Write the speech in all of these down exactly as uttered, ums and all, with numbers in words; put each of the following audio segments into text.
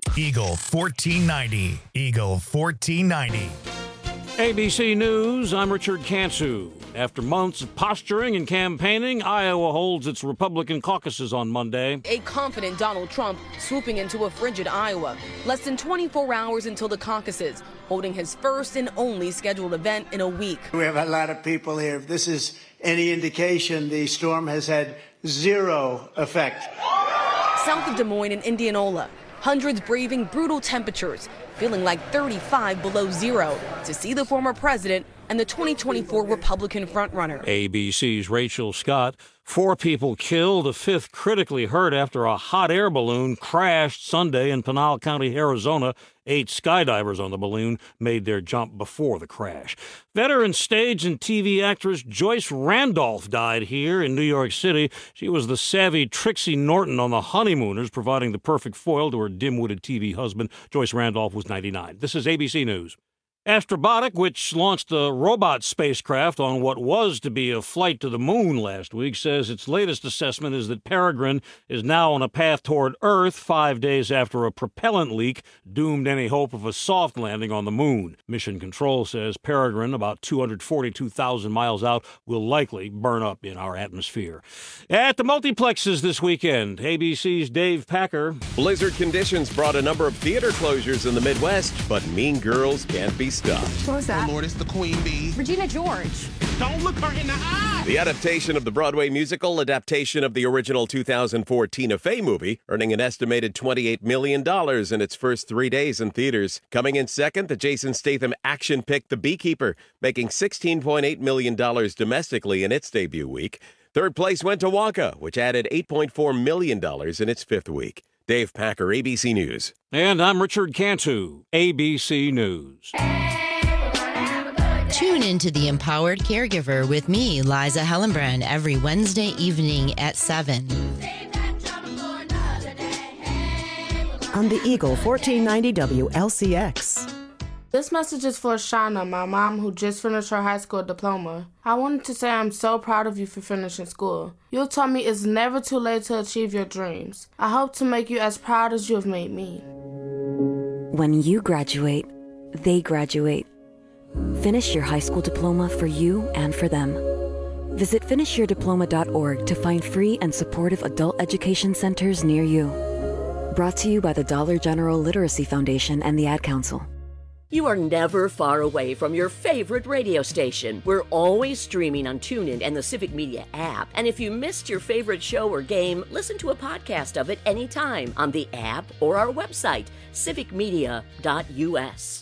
Eagle fourteen ninety. Eagle fourteen ninety. A B C News, I'm Richard Cantu. After months of posturing and campaigning, Iowa holds its Republican caucuses on Monday. A confident Donald Trump swooping into a frigid Iowa. Less than twenty-four hours until the caucuses, holding his first and only scheduled event in a week. We have a lot of people here. If this is any indication, the storm has had zero effect. South of Des Moines and Indianola, hundreds braving brutal temperatures, feeling like thirty-five below zero to see the former president and the twenty twenty-four Republican frontrunner. A B C's Rachel Scott. Four people killed, a fifth critically hurt after a hot air balloon crashed Sunday in Pinal County, Arizona. Eight skydivers on the balloon made their jump before the crash. Veteran stage and T V actress Joyce Randolph died here in New York City. She was the savvy Trixie Norton on The Honeymooners, providing the perfect foil to her dim-witted T V husband. Joyce Randolph was ninety-nine. This is A B C News. Astrobotic, which launched a robot spacecraft on what was to be a flight to the moon last week, says its latest assessment is that Peregrine is now on a path toward Earth five days after a propellant leak doomed any hope of a soft landing on the moon. Mission Control says Peregrine, about two hundred forty-two thousand miles out, will likely burn up in our atmosphere. At the multiplexes this weekend, A B C's Dave Packer. Blizzard conditions brought a number of theater closures in the Midwest, but Mean Girls can't be stopped. What was that? Oh Lord, it's the Queen Bee. Regina George. Don't look her in the eye. The adaptation of the Broadway musical adaptation of the original two thousand four Tina Fey movie, earning an estimated twenty-eight million dollars in its first three days in theaters. Coming in second, the Jason Statham action pick The Beekeeper, making sixteen point eight million dollars domestically in its debut week. Third place went to Wonka, which added eight point four million dollars in its fifth week. Dave Packer, A B C News. And I'm Richard Cantu, A B C News. Tune into The Empowered Caregiver with me, Liza Hellenbrand, every Wednesday evening at seven. On the Eagle fourteen ninety W L C X. This message is for Shauna, my mom who just finished her high school diploma. I wanted to say I'm so proud of you for finishing school. You taught me it's never too late to achieve your dreams. I hope to make you as proud as you have made me. When you graduate, they graduate. Finish your high school diploma for you and for them. Visit finish your diploma dot org to find free and supportive adult education centers near you. Brought to you by the Dollar General Literacy Foundation and the Ad Council. You are never far away from your favorite radio station. We're always streaming on TuneIn and the Civic Media app. And if you missed your favorite show or game, listen to a podcast of it anytime on the app or our website, civic media dot U S.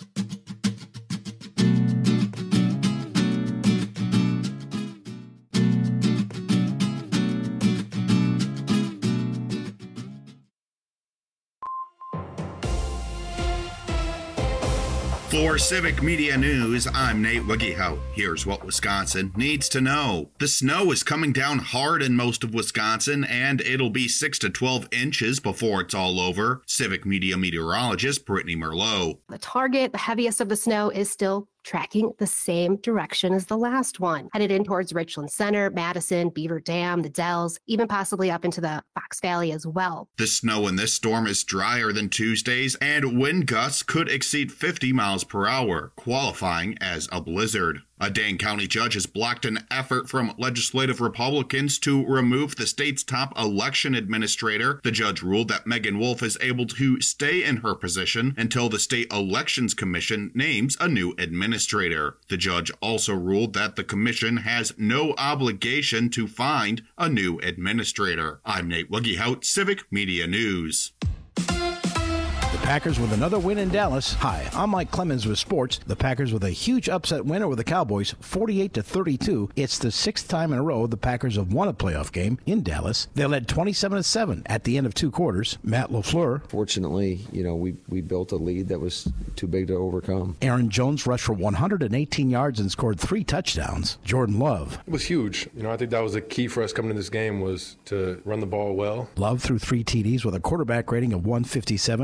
For Civic Media News, I'm Nate Wiggyhout. Here's what Wisconsin needs to know. The snow is coming down hard in most of Wisconsin, and it'll be six to twelve inches before it's all over. Civic Media meteorologist Brittany Merlot. The target, the heaviest of the snow, is still tracking the same direction as the last one, headed in towards Richland Center, Madison, Beaver Dam, the Dells, even possibly up into the Fox Valley as well. The snow in this storm is drier than Tuesday's, and wind gusts could exceed fifty miles per hour, qualifying as a blizzard. A Dane County judge has blocked an effort from legislative Republicans to remove the state's top election administrator. The judge ruled that Megan Wolf is able to stay in her position until the State Elections Commission names a new administrator. The judge also ruled that the commission has no obligation to find a new administrator. I'm Nate Wiggyhout, Civic Media News. The Packers with another win in Dallas. Hi, I'm Mike Clemens with sports. The Packers with a huge upset win over the Cowboys, forty-eight to thirty-two. It's the sixth time in a row the Packers have won a playoff game in Dallas. They led twenty-seven to seven at the end of two quarters. Matt LaFleur. Fortunately, you know, we we built a lead that was too big to overcome. Aaron Jones rushed for one hundred eighteen yards and scored three touchdowns. Jordan Love. It was huge. You know, I think that was the key for us coming into this game was to run the ball well. Love threw three T Ds with a quarterback rating of one fifty-seven. Romeo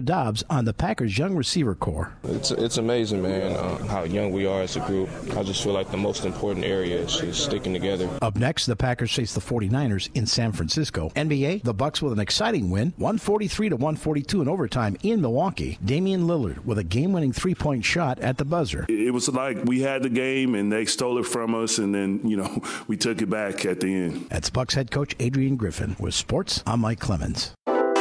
Dobbs on the Packers' young receiver core. It's it's amazing, man, uh, how young we are as a group. I just feel like the most important area is just sticking together. Up next, the Packers face the forty-niners in San Francisco. N B A, the Bucks with an exciting win, one forty-three to one forty-two in overtime in Milwaukee. Damian Lillard with a game-winning three-point shot at the buzzer. It was like we had the game and they stole it from us, and then, you know, we took it back at the end. That's Bucks head coach Adrian Griffin. With sports, I'm Mike Clemens.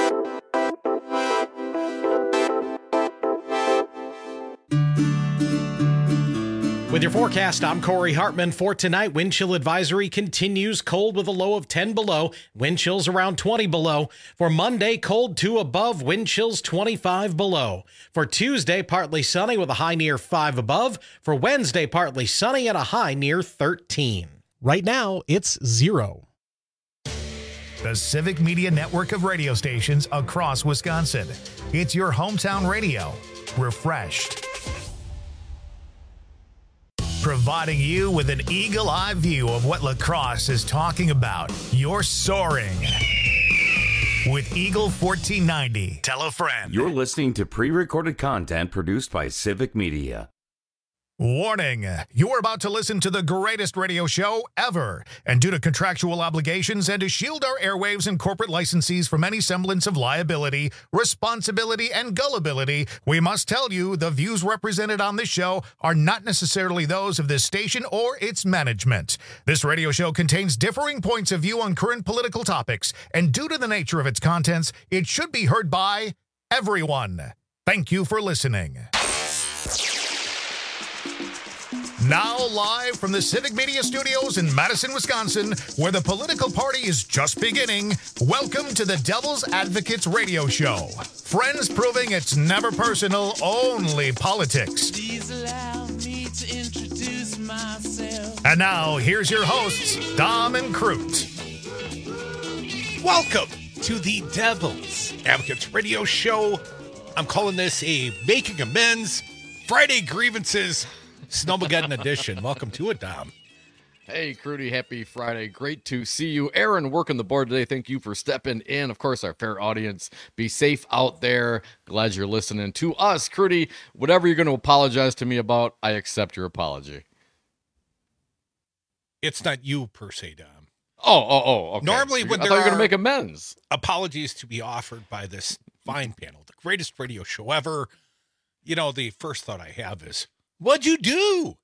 With your forecast, I'm Corey Hartman. For tonight, wind chill advisory continues. Cold with a low of ten below. Wind chills around twenty below. For Monday, cold two above. Wind chills twenty-five below. For Tuesday, partly sunny with a high near five above. For Wednesday, partly sunny and a high near thirteen. Right now, it's zero. The Civic Media Network of radio stations across Wisconsin. It's your hometown radio. Refreshed. Providing you with an eagle-eye view of what lacrosse is talking about. You're soaring with Eagle fourteen ninety. Tell a friend. You're listening to pre-recorded content produced by Civic Media. Warning, you're about to listen to the greatest radio show ever. And due to contractual obligations and to shield our airwaves and corporate licensees from any semblance of liability, responsibility, and gullibility, we must tell you the views represented on this show are not necessarily those of this station or its management. This radio show contains differing points of view on current political topics, and due to the nature of its contents, it should be heard by everyone. Thank you for listening. Now live from the Civic Media Studios in Madison, Wisconsin, where the political party is just beginning, welcome to the Devil's Advocates Radio Show. Friends proving it's never personal, only politics. Please allow me to introduce myself. And now, here's your hosts, Dom and Crute. Welcome to the Devil's Advocates Radio Show. I'm calling this a Making Amends Friday Grievances Snowmageddon edition. Welcome to it, Dom. Hey, Crudy, happy Friday. Great to see you. Aaron, working the board today. Thank you for stepping in. Of course, our fair audience. Be safe out there. Glad you're listening to us. Crudy, whatever you're going to apologize to me about, I accept your apology. It's not you, per se, Dom. Oh, oh, oh, okay. Normally, when I there thought you were are going to make amends. apologies to be offered by this fine panel, the greatest radio show ever, you know, the first thought I have is, what'd you do?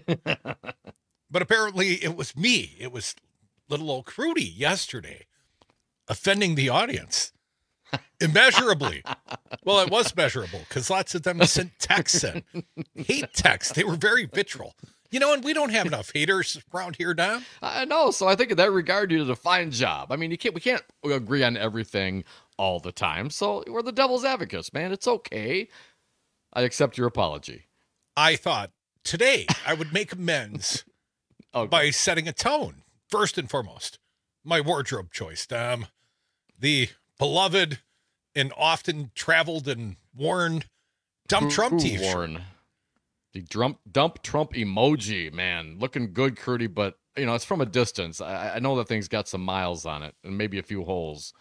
But apparently it was me. It was little old Crudy yesterday offending the audience immeasurably. Well, it was measurable because lots of them sent texts in. Hate texts. They were very vitriol. You know, and we don't have enough haters around here, Don. I know. So I think in that regard, you did a fine job. I mean, you can't, we can't agree on everything all the time. So we're the devil's advocates, man. It's okay. I accept your apology. I thought today I would make amends okay. by setting a tone. First and foremost, my wardrobe choice. Um, the beloved and often traveled and worn Dump Trump t-shirt. Worn. The dump, dump Trump emoji, man. Looking good, Crudy, but, you know, it's from a distance. I, I know that thing's got some miles on it and maybe a few holes.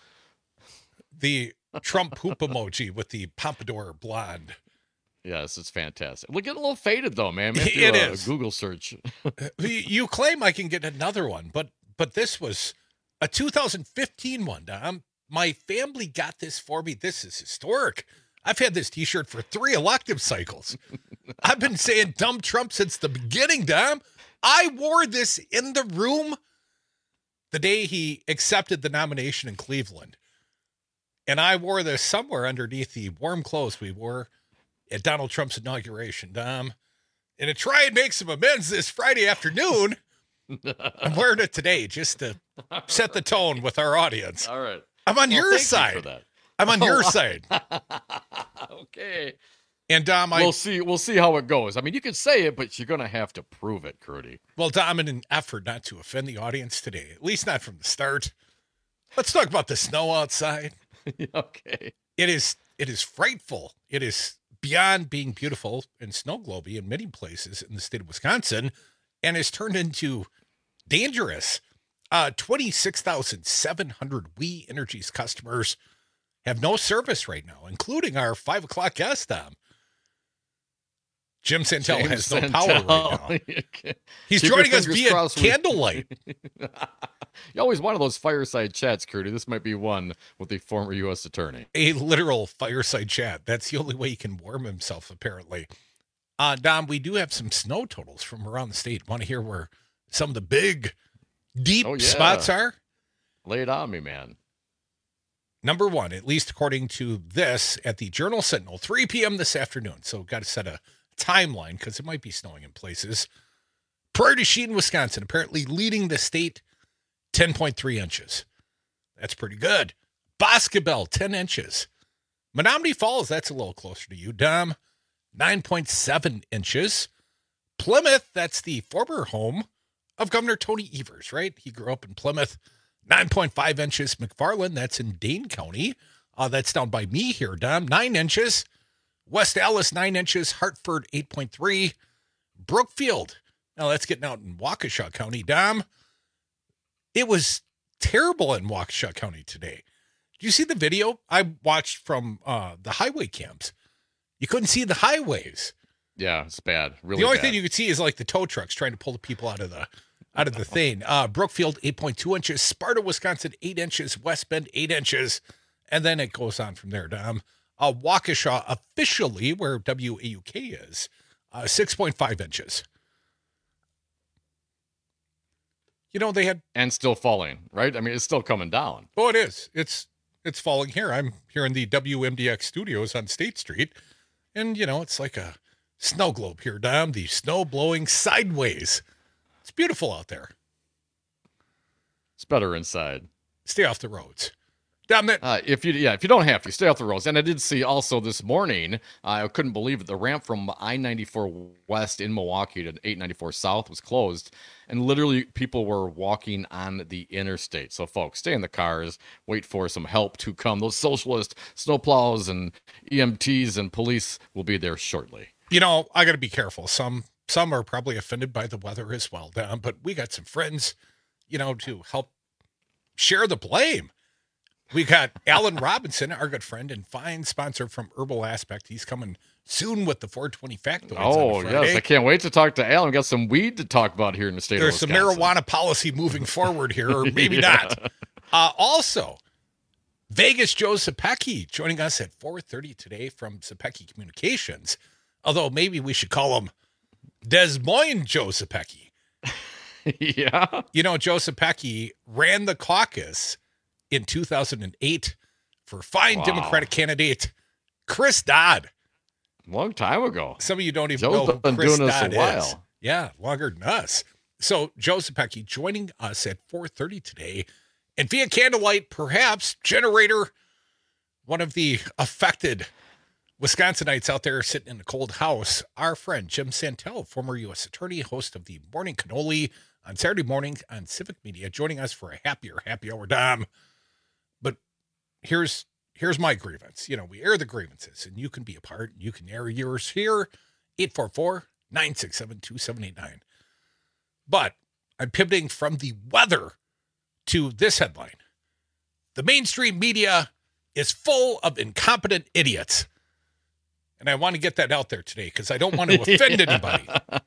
The Trump poop emoji with the pompadour blonde. Yes, it's fantastic. We're getting a little faded, though, man. Maybe it a, is. A Google search. You claim I can get another one, but but this was a two thousand fifteen one, Dom. My family got this for me. This is historic. I've had this T-shirt for three elective cycles. I've been saying dumb Trump since the beginning, Dom. I wore this in the room the day he accepted the nomination in Cleveland. And I wore this somewhere underneath the warm clothes we wore at Donald Trump's inauguration, Dom. And to try and make some amends this Friday afternoon, I'm wearing it today just to set the tone with our audience. All right. I'm on well, your thank side. You for that. I'm on oh, your wow. side. Okay. And Dom, I we'll see. We'll see how it goes. I mean, you can say it, but you're gonna have to prove it, Crudy. Well, Dom, in an effort not to offend the audience today, at least not from the start, let's talk about the snow outside. Okay. It is. It is frightful. It is beyond being beautiful and snow globy in many places in the state of Wisconsin, and has turned into dangerous. Uh, twenty-six thousand seven hundred We Energies customers have no service right now, including our five o'clock guest, Dom. Jim Santel James has no Santel. power right now. He's Keep joining your us fingers via crossed with- candlelight. You always wanted those fireside chats, Curdy. This might be one with the former U S attorney. A literal fireside chat. That's the only way he can warm himself, apparently. Uh, Dom, we do have some snow totals from around the state. Want to hear where some of the big, deep Oh, yeah. spots are? Lay it on me, man. Number one, at least according to this, at the Journal Sentinel, three p.m. this afternoon. So got to set a timeline because it might be snowing in places. Prairie du Chien, Wisconsin, apparently leading the state, ten point three inches. That's pretty good. Boscobel, ten inches. Menominee Falls, that's a little closer to you. Dom, nine point seven inches. Plymouth, that's the former home of Governor Tony Evers, right? He grew up in Plymouth. nine point five inches. McFarland, that's in Dane County. Uh, that's down by me here, Dom. nine inches. West Allis, nine inches. Hartford, eight point three. Brookfield. Now that's getting out in Waukesha County, Dom. It was terrible in Waukesha County today. Did you see the video I watched from uh, the highway cams? You couldn't see the highways. Yeah, it's bad. Really the only bad. thing you could see is like the tow trucks trying to pull the people out of the out of the thing. Uh, Brookfield, eight point two inches. Sparta, Wisconsin, eight inches. West Bend, eight inches. And then it goes on from there, Dom. Uh, Waukesha, officially, where W A U K is, uh, six point five inches. You know, they had... And still falling, right? I mean, it's still coming down. Oh, it is. It's it's falling here. I'm here in the W M D X studios on State Street. And, you know, it's like a snow globe here, Dom. The snow blowing sideways. It's beautiful out there. It's better inside. Stay off the roads. Dom, that... Uh, if you yeah, if you don't have to, stay off the roads. And I did see also this morning, uh, I couldn't believe it. The ramp from I ninety-four West in Milwaukee to eight ninety-four South was closed, and literally people were walking on the interstate. So, folks, stay in the cars. Wait for some help to come. Those socialist snowplows and E M Ts and police will be there shortly. You know, I got to be careful. Some some are probably offended by the weather as well, Dom. But we got some friends, you know, to help share the blame. We got Alan Robinson, our good friend and fine sponsor from Herbal Aspect. He's coming soon with the four twenty factoids. Oh, yes. I can't wait to talk to Alan. We got some weed to talk about here in the state There's of some Wisconsin. marijuana policy moving forward here, or maybe Yeah. not. Uh, also, Vegas Joe Zepecki joining us at four thirty today from Zepecki Communications. Although maybe we should call him Des Moines Joe Zepecki. Yeah. You know, Joe Zepecki ran the caucus in two thousand eight for fine Wow. Democratic candidate Chris Dodd. Long time ago. Some of you don't even Joe's know who been Chris doing this a Dodd is. while. Yeah, longer than us. So Joe Zepecki joining us at four thirty today. And via candlelight, perhaps, generator, one of the affected Wisconsinites out there sitting in a cold house, our friend Jim Santel, former U S attorney, host of the Morning Cannoli on Saturday morning on Civic Media, joining us for a happier happy hour, Dom. But here's here's my grievance. You know, we air the grievances, and you can be a part. You can air yours here, eight four four, nine six seven, two seven eight nine. But I'm pivoting from the weather to this headline. The mainstream media is full of incompetent idiots. And I want to get that out there today because I don't want to offend anybody.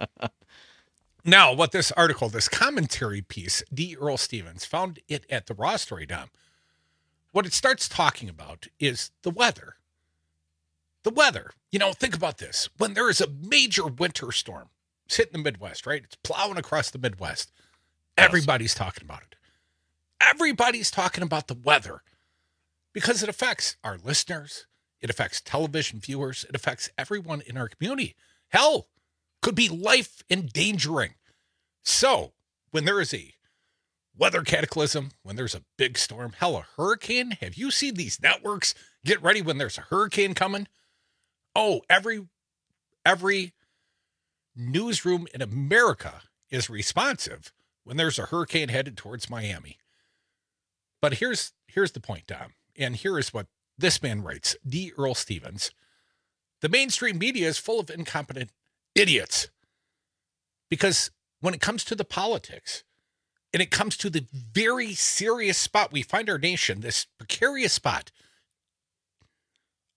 Now, what this article, this commentary piece, D. Earl Stevens, found it at the Raw Story, Dom. What it starts talking about is the weather. The weather. You know, think about this. When there is a major winter storm, it's hitting the Midwest, right? It's plowing across the Midwest. Everybody's talking about it. Everybody's talking about the weather because it affects our listeners. It affects television viewers. It affects everyone in our community. Hell, could be life endangering. So when there is a weather cataclysm, when there's a big storm, hell, a hurricane. Have you seen these networks get ready when there's a hurricane coming? Oh, every every newsroom in America is responsive when there's a hurricane headed towards Miami. But here's here's the point, Dom. And here is what this man writes, D. Earl Stevens. The mainstream media is full of incompetent idiots. Because when it comes to the politics, and it comes to the very serious spot we find our nation, this precarious spot,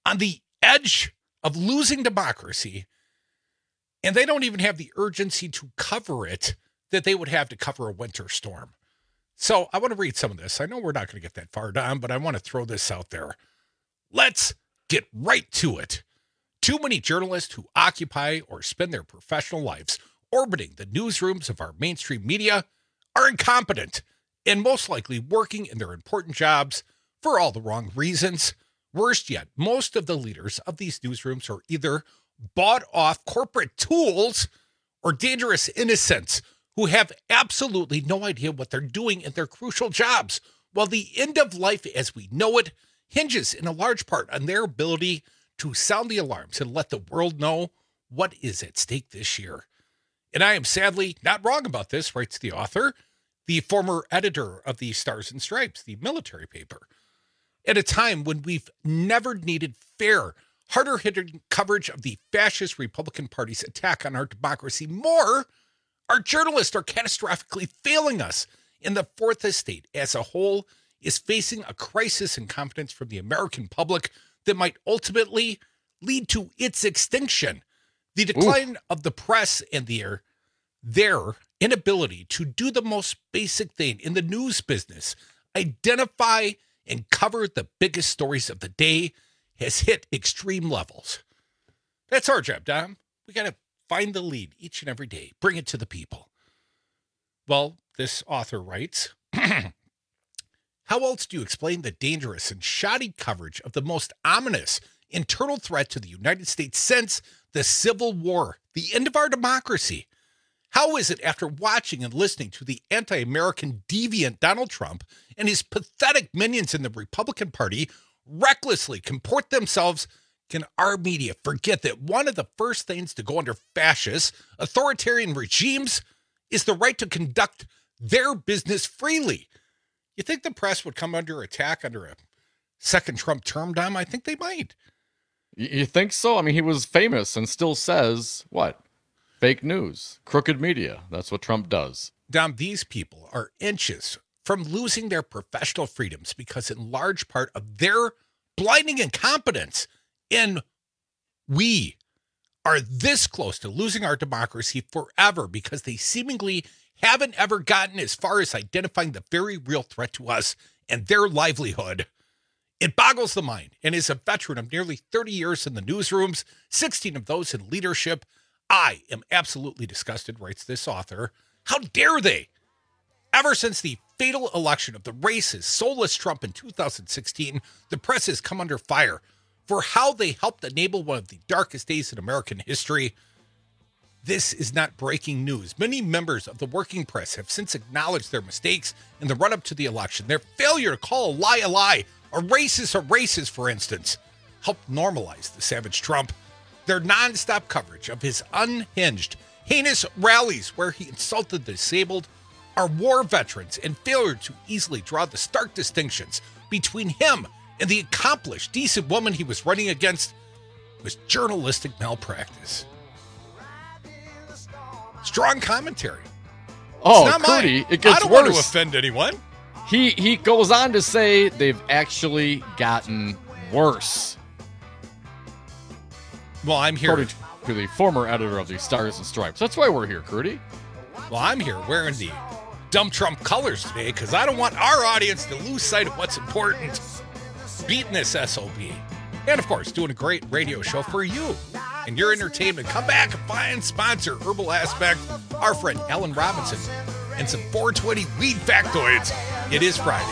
on the edge of losing democracy, and they don't even have the urgency to cover it that they would have to cover a winter storm. So I want to read some of this. I know we're not going to get that far down, but I want to throw this out there. Let's get right to it. Too many journalists who occupy or spend their professional lives orbiting the newsrooms of our mainstream media are incompetent and most likely working in their important jobs for all the wrong reasons. Worst yet, most of the leaders of these newsrooms are either bought off corporate tools or dangerous innocents who have absolutely no idea what they're doing in their crucial jobs, while the end of life as we know it hinges in a large part on their ability to sound the alarms and let the world know what is at stake this year. And I am sadly not wrong about this, writes the author, the former editor of the Stars and Stripes, the military paper. At a time when we've never needed fair, harder-hitting coverage of the fascist Republican Party's attack on our democracy more, our journalists are catastrophically failing us, and the fourth estate as a whole is facing a crisis in confidence from the American public that might ultimately lead to its extinction. The decline Ooh. of the press and their, their inability to do the most basic thing in the news business, identify and cover the biggest stories of the day, has hit extreme levels. That's our job, Dom. We got to find the lead each and every day, bring it to the people. Well, this author writes, how else do you explain the dangerous and shoddy coverage of the most ominous internal threat to the United States since the Civil War, the end of our democracy? How is it after watching and listening to the anti-American deviant Donald Trump and his pathetic minions in the Republican Party recklessly comport themselves, can our media forget that one of the first things to go under fascist, authoritarian regimes is the right to conduct their business freely? You think the press would come under attack under a second Trump term, Dom? I think they might. You think so? I mean, he was famous and still says, what? Fake news, crooked media. That's what Trump does. Dom, these people are inches from losing their professional freedoms because in large part of their blinding incompetence. And we are this close to losing our democracy forever because they seemingly haven't ever gotten as far as identifying the very real threat to us and their livelihood. It boggles the mind, and as a veteran of nearly thirty years in the newsrooms, sixteen of those in leadership, I am absolutely disgusted, writes this author. How dare they? Ever since the fatal election of the racist, soulless Trump in two thousand sixteen, the press has come under fire for how they helped enable one of the darkest days in American history. This is not breaking news. Many members of the working press have since acknowledged their mistakes in the run-up to the election. Their failure to call a lie a lie, a racist a racist, for instance, helped normalize the savage Trump. Their nonstop coverage of his unhinged, heinous rallies where he insulted the disabled, our war veterans, and failure to easily draw the stark distinctions between him and the accomplished, decent woman he was running against was journalistic malpractice. Strong commentary. Oh, Cody, it gets worse. I don't want to offend anyone. He he goes on to say they've actually gotten worse. Well, I'm here. According to the former editor of the Stars and Stripes. That's why we're here, Crudy. Well, I'm here wearing the dumb Trump colors today because I don't want our audience to lose sight of what's important. Beating this S O B. And, of course, doing a great radio show for you and your entertainment. Come back and find sponsor, Herbal Aspect, our friend Ellen Robinson, and some four twenty weed factoids. It is Friday.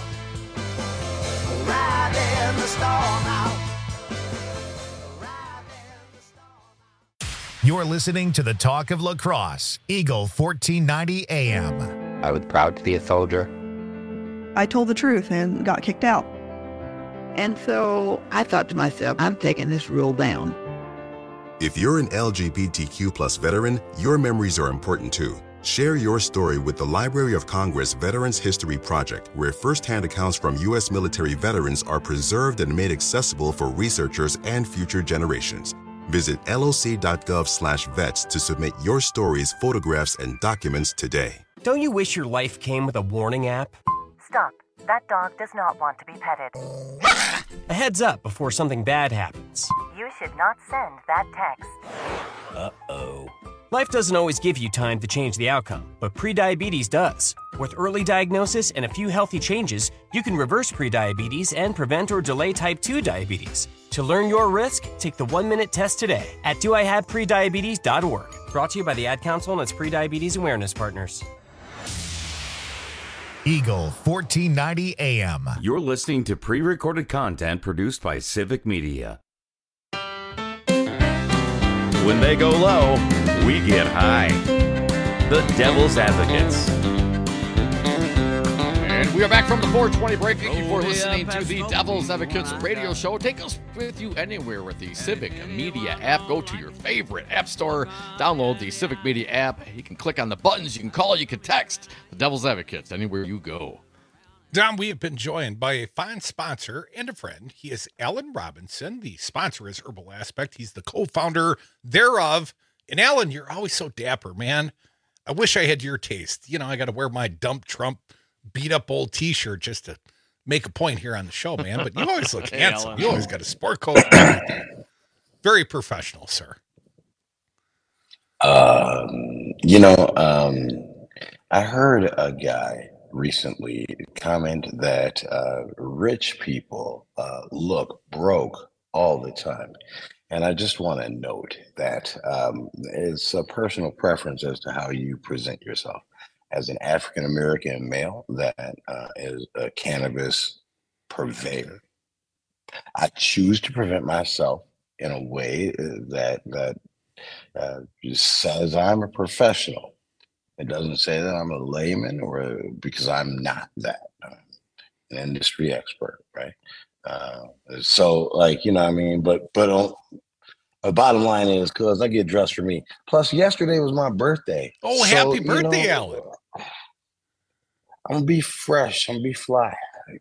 You're listening to the Talk of La Crosse, Eagle fourteen ninety A M. I was proud to be a soldier. I told the truth and got kicked out. And so I thought to myself, I'm taking this rule down. If you're an L G B T Q plus veteran, your memories are important too. Share your story with the Library of Congress Veterans History Project, where firsthand accounts from U S military veterans are preserved and made accessible for researchers and future generations. Visit loc.gov slash vets to submit your stories, photographs, and documents today. Don't you wish your life came with a warning app? Stop. That dog does not want to be petted. A heads up before something bad happens. You should not send that text. Uh-oh. Life doesn't always give you time to change the outcome, but prediabetes does. With early diagnosis and a few healthy changes, you can reverse prediabetes and prevent or delay type two diabetes. To learn your risk, take the one-minute test today at do I have prediabetes dot org. Brought to you by the Ad Council and its prediabetes awareness partners. Eagle fourteen ninety A M. You're listening to pre-recorded content produced by Civic Media. When they go low, we get high. The Devil's Advocates. And we are back from the four twenty break. Thank you for listening to the Devil's Advocates radio show. Take us with you anywhere with the Civic Media app. Go to your favorite app store, download the Civic Media app. You can click on the buttons, you can call, you can text the Devil's Advocates anywhere you go. Don, we have been joined by a fine sponsor and a friend. He is Alan Robinson. The sponsor is Herbal Aspect. He's the co-founder thereof. And Alan, you're always so dapper, man. I wish I had your taste. You know, I got to wear my dump Trump beat up old t-shirt just to make a point here on the show, man. But you always look Hey, handsome. Alan. You always got a sport coat. Everything. Very professional, sir. Um, you know, um, I heard a guy recently comment that uh, rich people uh, look broke all the time. And I just want to note that um, it's a personal preference as to how you present yourself. As an African American male that uh, is a cannabis purveyor, I choose to present myself in a way that that uh, says I'm a professional. It doesn't say that I'm a layman, or a, because I'm not that. I'm an industry expert, right? Uh, so, like, you know what I mean? But but on, the bottom line is, cuz I get dressed for me. Plus, yesterday was my birthday. Oh, So, happy you birthday, know, Alan. I'm gonna be fresh. I'm gonna be fly.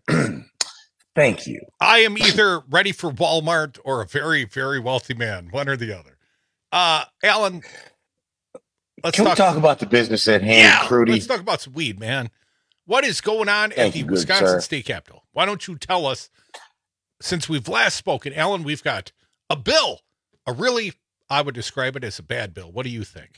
Thank you. I am either ready for Walmart or a very, very wealthy man, one or the other. Uh, Alan, let's Can talk, we talk about the business at hand, yeah, Crudy? let's talk about some weed, man. What is going on at Thank the you, good Wisconsin sir. State Capitol? Why don't you tell us, since we've last spoken, Alan, we've got a bill, a really, I would describe it as a bad bill. What do you think?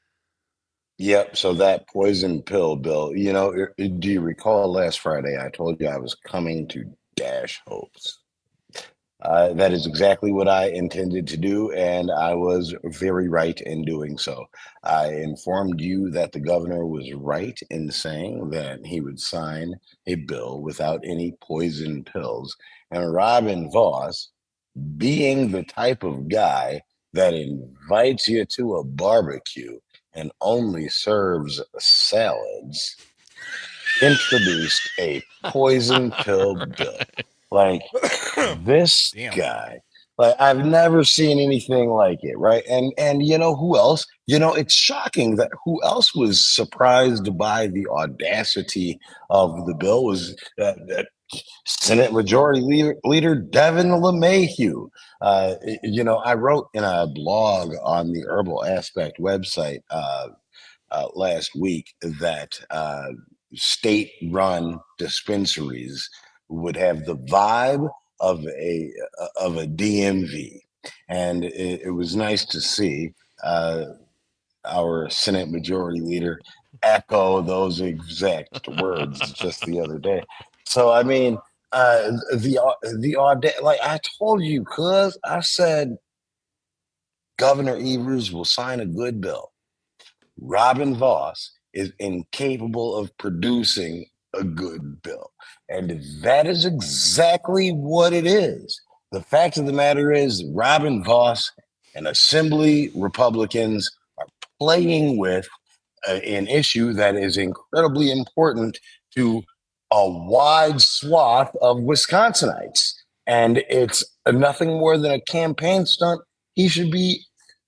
Yep. So that poison pill bill, you know, i- do you recall last Friday I told you I was coming to dash hopes? Uh, that is exactly what I intended to do, and I was very right in doing so. I informed you that the governor was right in saying that he would sign a bill without any poison pills. And Robin Voss, being the type of guy that invites you to a barbecue and only serves salads, introduced a poison pill bill. Like, this guy, like, I've never seen anything like it, right? And and you know who else? You know, it's shocking that who else was surprised by the audacity of the bill was that, that Senate Majority Leader, Leader Devin LeMahieu. Uh, you know, I wrote in a blog on the Herbal Aspect website uh, uh, last week that uh, state-run dispensaries would have the vibe of a of a D M V, and it, it was nice to see uh, our Senate Majority Leader echo those exact words just the other day. So I mean, uh, the the auda- like I told you, cuz I said Governor Evers will sign a good bill. Robin Voss is incapable of producing a good bill. And that is exactly what it is. The fact of the matter is, Robin Voss and Assembly Republicans are playing with a, an issue that is incredibly important to a wide swath of Wisconsinites. And it's nothing more than a campaign stunt. He should be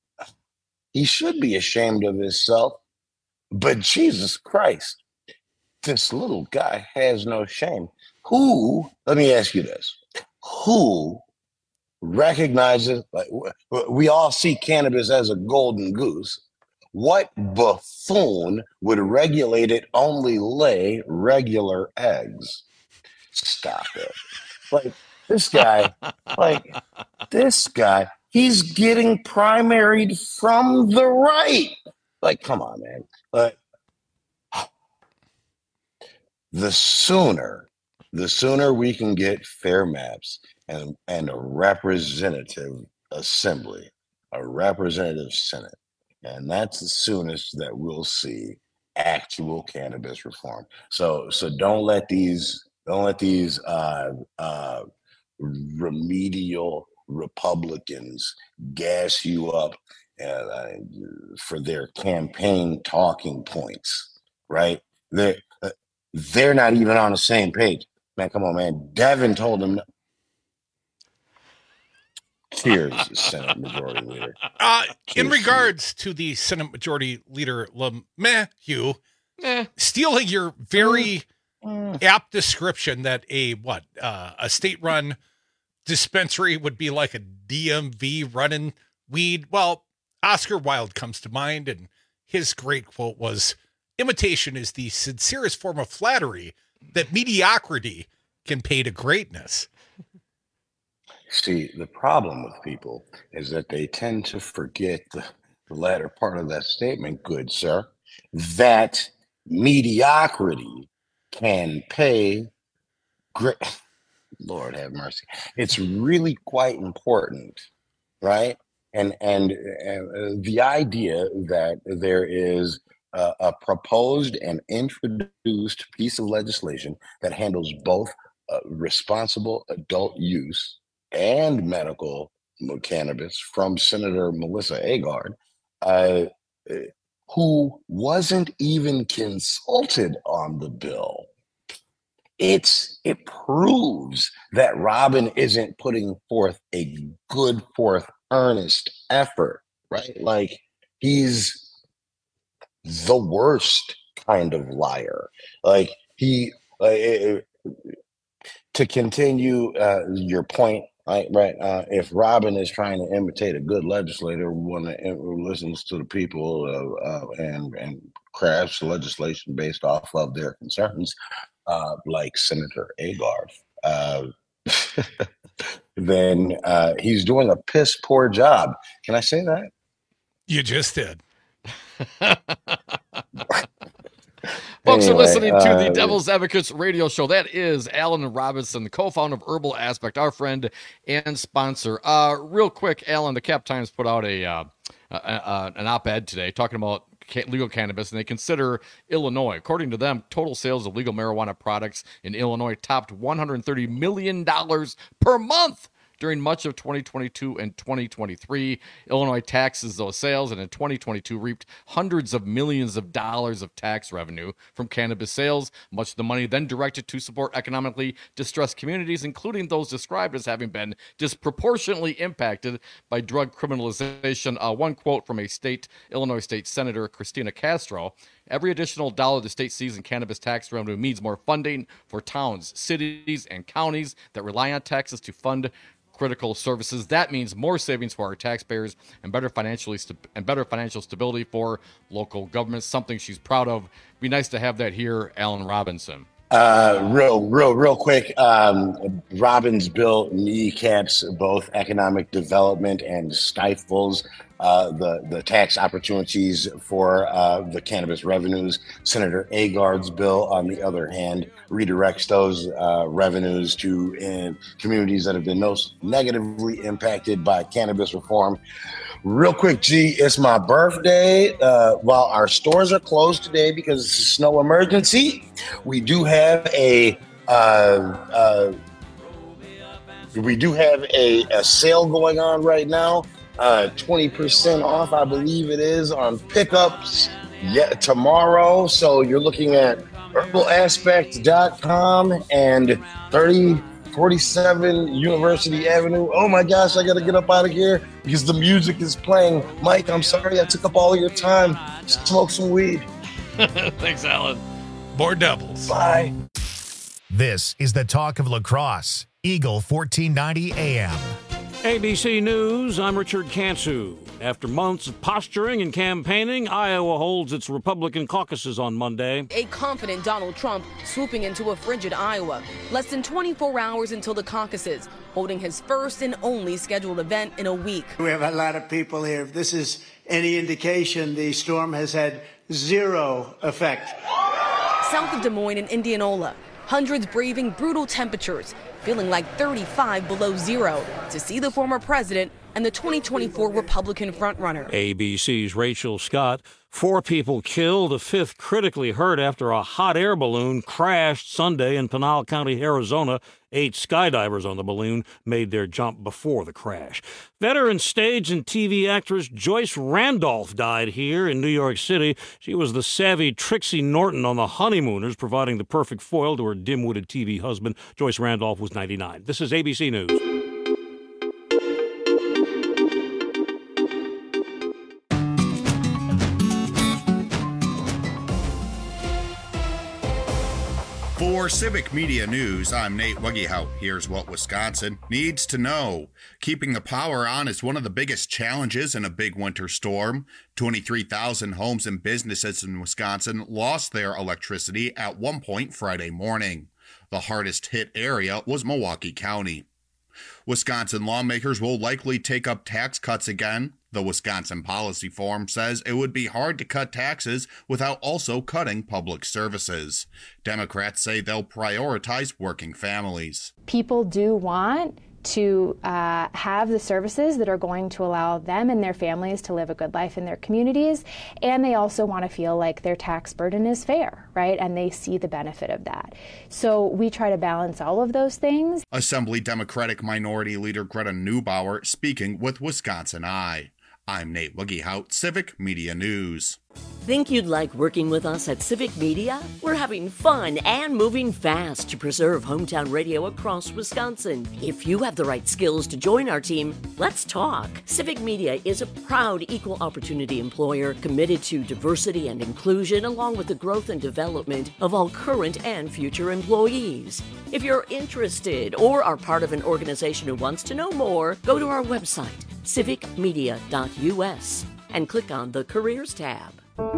he should be ashamed of himself. But Jesus Christ, this little guy has no shame. Who, let me ask you this, who recognizes, like, we all see cannabis as a golden goose. What buffoon would regulate it only lay regular eggs? Stop it. Like, this guy, like, this guy, he's getting primaried from the right. Like, come on, man. Like, the sooner, the sooner we can get fair maps and, and a representative assembly, a representative Senate, and that's the soonest that we'll see actual cannabis reform. So, so don't let these, don't let these uh, uh, remedial Republicans gas you up uh, for their campaign talking points, right? They're, uh, they're not even on the same page. Man, come on, man. Devin told them. Cheers, Senate Majority Leader. Uh, Cheers, in regards to the Senate Majority Leader LeMahieu, eh. stealing your very mm. apt description that a what uh, a state-run dispensary would be like a D M V running weed. Well, Oscar Wilde comes to mind, and his great quote was, "Imitation is the sincerest form of flattery that mediocrity can pay to greatness." See, the problem with people is that they tend to forget the, the latter part of that statement, good sir, that mediocrity can pay great. Lord have mercy. It's really quite important, right? And and uh, the idea that there is a, a proposed and introduced piece of legislation that handles both uh, responsible adult use and medical cannabis from Senator Melissa Agard, uh, who wasn't even consulted on the bill. It's it proves that Robin isn't putting forth a good, forth, earnest effort, right? Like, he's the worst kind of liar. Like, he uh, to continue uh, your point. Right, right. Uh, if Robin is trying to imitate a good legislator, one that listens to the people uh, uh, and and crafts legislation based off of their concerns, uh, like Senator Agard, uh, then uh, he's doing a piss poor job. Can I say that? You just did. Folks Anyway, are listening to the uh, Devil's Advocates radio show. That is Alan Robinson, the co-founder of Herbal Aspect, our friend and sponsor. Uh, real quick, Alan, the Cap Times put out a uh, uh, uh, an op-ed today talking about ca- legal cannabis, and they consider Illinois. According to them, total sales of legal marijuana products in Illinois topped one hundred thirty million dollars per month during much of twenty twenty-two and twenty twenty-three. Illinois taxes those sales, and in twenty twenty-two reaped hundreds of millions of dollars of tax revenue from cannabis sales, much of the money then directed to support economically distressed communities, including those described as having been disproportionately impacted by drug criminalization. Uh, one quote from a state Illinois state senator, Christina Castro: "Every additional dollar the state sees in cannabis tax revenue means more funding for towns, cities, and counties that rely on taxes to fund critical services. That means more savings for our taxpayers and better financially st- and better financial stability for local governments." Something she's proud of. Be nice to have that here, Alan Robinson. Uh, real, real, real quick. Um, Robin's bill kneecaps both economic development and stifles uh, the the tax opportunities for uh, the cannabis revenues. Senator Agard's bill, on the other hand, redirects those uh, revenues to uh, communities that have been most negatively impacted by cannabis reform. Real quick, G, it's my birthday. Uh, while our stores are closed today because it's a snow emergency, we do have a uh, uh, we do have a, a sale going on right now. Uh, twenty percent off, I believe it is, on pickups yet tomorrow. So you're looking at herbal aspect dot com and thirty forty-seven University Avenue. Oh my gosh, I gotta get up out of here because the music is playing. Mike, I'm sorry I took up all your time. Smoke some weed. Thanks, Alan. More doubles. Bye. This is the talk of lacrosse. Eagle fourteen ninety A M. A B C News, I'm Richard Kansu. After months of posturing and campaigning, Iowa holds its Republican caucuses on Monday. A confident Donald Trump swooping into a frigid Iowa. Less than twenty-four hours until the caucuses, holding his first and only scheduled event in a week. We have a lot of people here. If this is any indication, the storm has had zero effect. South of Des Moines and Indianola, hundreds braving brutal temperatures, feeling like thirty-five below zero to see the former president and the twenty twenty-four Republican frontrunner. A B C's Rachel Scott. Four people killed, a fifth critically hurt after a hot air balloon crashed Sunday in Pinal County, Arizona. Eight skydivers on the balloon made their jump before the crash. Veteran stage and T V actress Joyce Randolph died here in New York City. She was the savvy Trixie Norton on The Honeymooners, providing the perfect foil to her dim-witted T V husband. Joyce Randolph was ninety-nine. This is A B C News. For Civic Media News, I'm Nate Wuggehout. Here's what Wisconsin needs to know. Keeping the power on is one of the biggest challenges in a big winter storm. twenty-three thousand homes and businesses in Wisconsin lost their electricity at one point Friday morning. The hardest hit area was Milwaukee County. Wisconsin lawmakers will likely take up tax cuts again. The Wisconsin Policy Forum says it would be hard to cut taxes without also cutting public services. Democrats say they'll prioritize working families. People do want to uh, have the services that are going to allow them and their families to live a good life in their communities, and they also want to feel like their tax burden is fair, right? And they see the benefit of that. So we try to balance all of those things. Assembly Democratic Minority Leader Greta Neubauer speaking with Wisconsin Eye. I'm Nate Wuggehout, Civic Media News. Think you'd like working with us at Civic Media? We're having fun and moving fast to preserve hometown radio across Wisconsin. If you have the right skills to join our team, let's talk. Civic Media is a proud equal opportunity employer committed to diversity and inclusion, along with the growth and development of all current and future employees. If you're interested or are part of an organization who wants to know more, go to our website, civic media dot u s, and click on the Careers tab.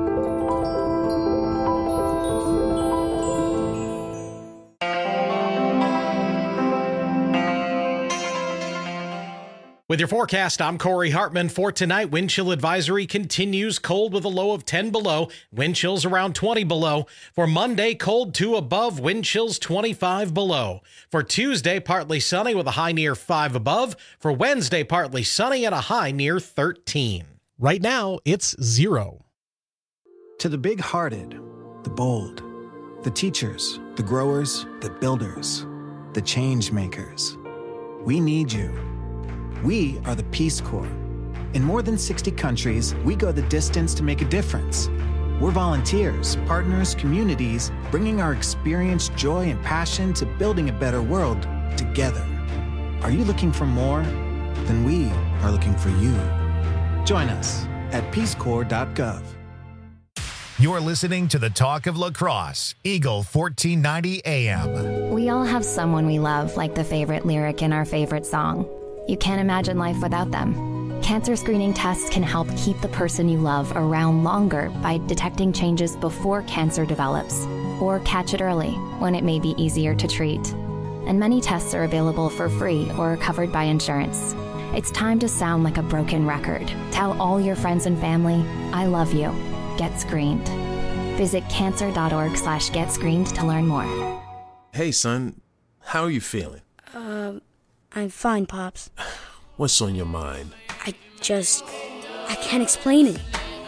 With your forecast, I'm Corey Hartman. For tonight, wind chill advisory continues. Cold with a low of ten below. Wind chills around twenty below. For Monday, cold two above. Wind chills twenty-five below. For Tuesday, partly sunny with a high near five above. For Wednesday, partly sunny and a high near thirteen. Right now, it's zero. To the big-hearted, the bold, the teachers, the growers, the builders, the change makers, we need you. We are the Peace Corps. In more than sixty countries, we go the distance to make a difference. We're volunteers, partners, communities, bringing our experience, joy, and passion to building a better world together. Are you looking for more? Then we are looking for you. Join us at peace corps dot gov. You're listening to the Talk of La Crosse, Eagle fourteen ninety A M. We all have someone we love, like the favorite lyric in our favorite song. You can't imagine life without them. Cancer screening tests can help keep the person you love around longer by detecting changes before cancer develops, or catch it early when it may be easier to treat. And many tests are available for free or covered by insurance. It's time to sound like a broken record. Tell all your friends and family, I love you. Get screened. Visit cancer dot org slash get screened to learn more. Hey, son. How are you feeling? Um, I'm fine, Pops. What's on your mind? I just... I can't explain it.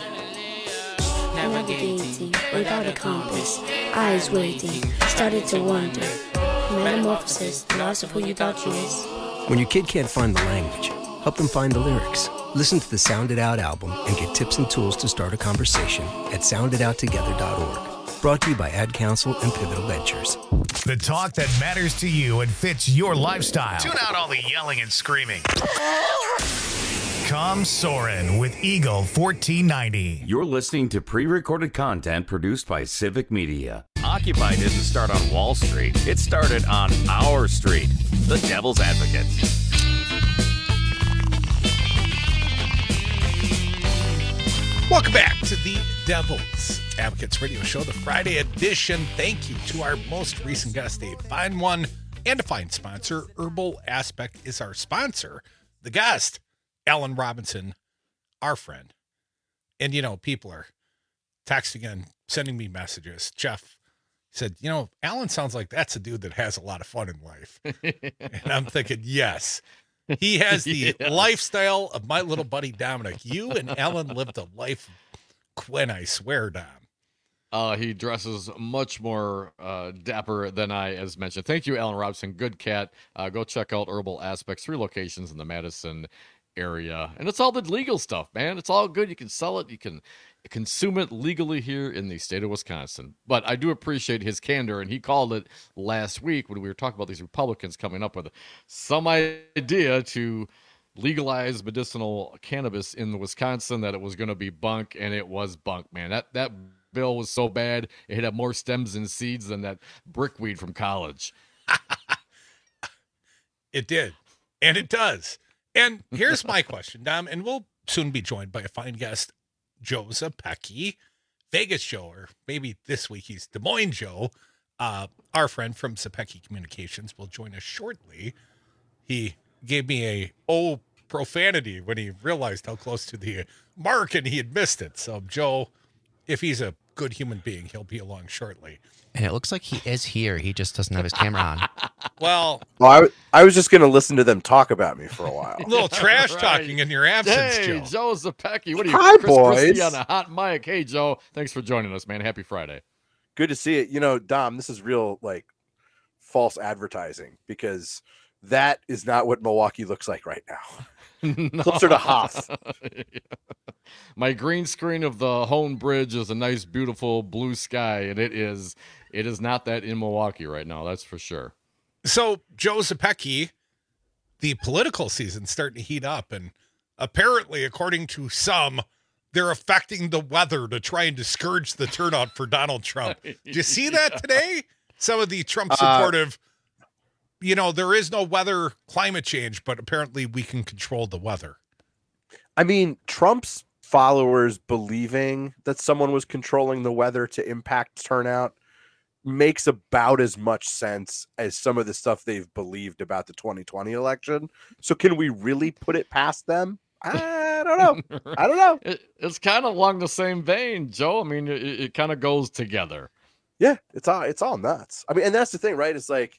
Navigating without a compass, eyes waiting, started to wonder. Metamorphosis, the loss of who you thought you was. When your kid can't find the language, help them find the lyrics. Listen to the Sound It Out album and get tips and tools to start a conversation at sound it out together dot org. Brought to you by Ad Council and Pivotal Ventures. The talk that matters to you and fits your lifestyle. Tune out all the yelling and screaming. Come Soarin' with Eagle fourteen ninety. You're listening to pre-recorded content produced by Civic Media. Occupy didn't start on Wall Street. It started on our street. The Devil's Advocates. the Devil's Advocates Radio Show, the Friday edition. Thank you to our most recent guest, a fine one and a fine sponsor. Herbal Aspect is our sponsor. The guest, Alan Robinson, our friend. And, you know, people are texting and sending me messages. Jeff said, you know, Alan sounds like that's a dude that has a lot of fun in life. And I'm thinking, yes. He has the yeah. lifestyle of my little buddy Dominic. You and Ellen lived a life of Quinn, I swear, Dom. Uh, he dresses much more uh, dapper than I, as mentioned. Thank you, Alan Robson. Good cat. Uh, go check out Herbal Aspects. Three locations in the Madison area. And it's all the legal stuff, man. It's all good. You can sell it. You can consume it legally here in the state of Wisconsin. But I do appreciate his candor, and he called it last week when we were talking about these Republicans coming up with some idea to legalize medicinal cannabis in Wisconsin, that it was going to be bunk, and it was bunk, man. That that bill was so bad, it had more stems and seeds than that brickweed from college. It did, and it does. And here's my question, Dom, and we'll soon be joined by a fine guest, Joe Zepecki, Vegas Joe, or maybe this week he's Des Moines Joe. Uh, our friend from Zepecki Communications will join us shortly. He gave me a oh profanity when he realized how close to the mark and he had missed it. So Joe, if he's a good human being, he'll be along shortly. And it looks like he is here. He just doesn't have his camera on. Well, well I, I was just going to listen to them talk about me for a while. A little trash talking in your absence, hey, Joe. Joe Zepecki. What are you, Hi, Chris boys. Christie on a hot mic? Hey, Joe. Thanks for joining us, man. Happy Friday. Good to see it. You know, Dom, this is real, like, false advertising, because that is not what Milwaukee looks like right now. No. Closer to Hoth. Yeah. My green screen of the Hone Bridge is a nice, beautiful blue sky, and it is it is not that in Milwaukee right now, that's for sure. So, Joe Zepecki, the political season's starting to heat up, and apparently, according to some, they're affecting the weather to try and discourage the turnout for Donald Trump. Did you see that today? Some of the Trump supportive, uh, you know, there is no weather climate change, but apparently we can control the weather. I mean, Trump's followers believing that someone was controlling the weather to impact turnout makes about as much sense as some of the stuff they've believed about the twenty twenty election. So can we really put it past them? I don't know. I don't know. It, it's kind of along the same vein, Joe. I mean, it, it kind of goes together. Yeah, it's all it's all nuts. I mean, and that's the thing, right? It's like,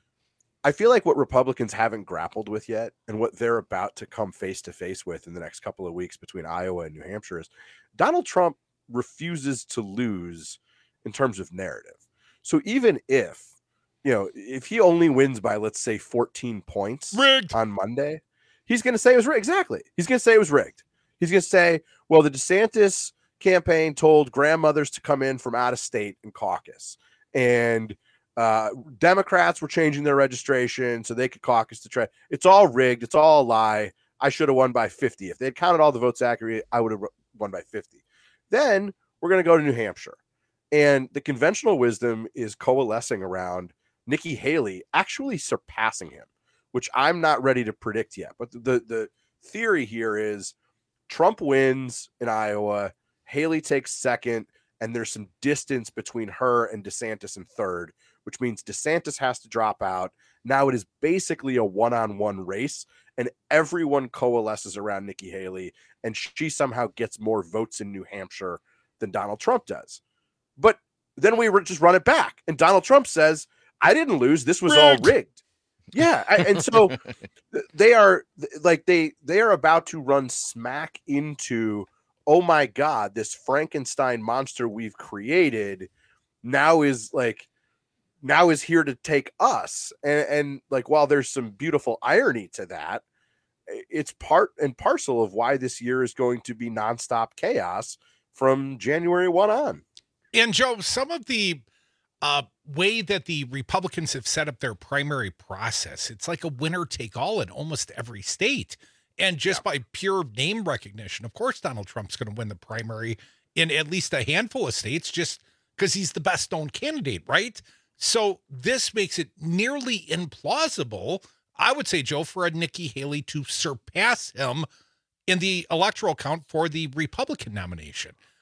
I feel like what Republicans haven't grappled with yet, and what they're about to come face to face with in the next couple of weeks between Iowa and New Hampshire, is Donald Trump refuses to lose in terms of narrative. So even if, you know, if he only wins by, let's say, fourteen points rigged on Monday, he's going to say it was rigged. Exactly. He's going to say it was rigged. He's going to say, well, the DeSantis campaign told grandmothers to come in from out of state and caucus, and uh, Democrats were changing their registration so they could caucus to try. It's all rigged. It's all a lie. I should have won by fifty. If they had counted all the votes accurately, I would have won by fifty. Then we're going to go to New Hampshire. And the conventional wisdom is coalescing around Nikki Haley actually surpassing him, which I'm not ready to predict yet. But the, the, the theory here is Trump wins in Iowa, Haley takes second, and there's some distance between her and DeSantis in third, which means DeSantis has to drop out. Now it is basically a one-on-one race, and everyone coalesces around Nikki Haley, and she somehow gets more votes in New Hampshire than Donald Trump does. But then we just run it back, and Donald Trump says, I didn't lose. This was rigged. all rigged. Yeah. I, and so they are like, they, they are about to run smack into, oh my God, this Frankenstein monster we've created now is like, now is here to take us. And, and like, while there's some beautiful irony to that, it's part and parcel of why this year is going to be nonstop chaos from January first on. And Joe, some of the uh, way that the Republicans have set up their primary process, it's like a winner take all in almost every state. And just yeah. by pure name recognition, of course, Donald Trump's going to win the primary in at least a handful of states just because he's the best known candidate, right? So this makes it nearly implausible, I would say, Joe, for a Nikki Haley to surpass him in the electoral count for the Republican nomination.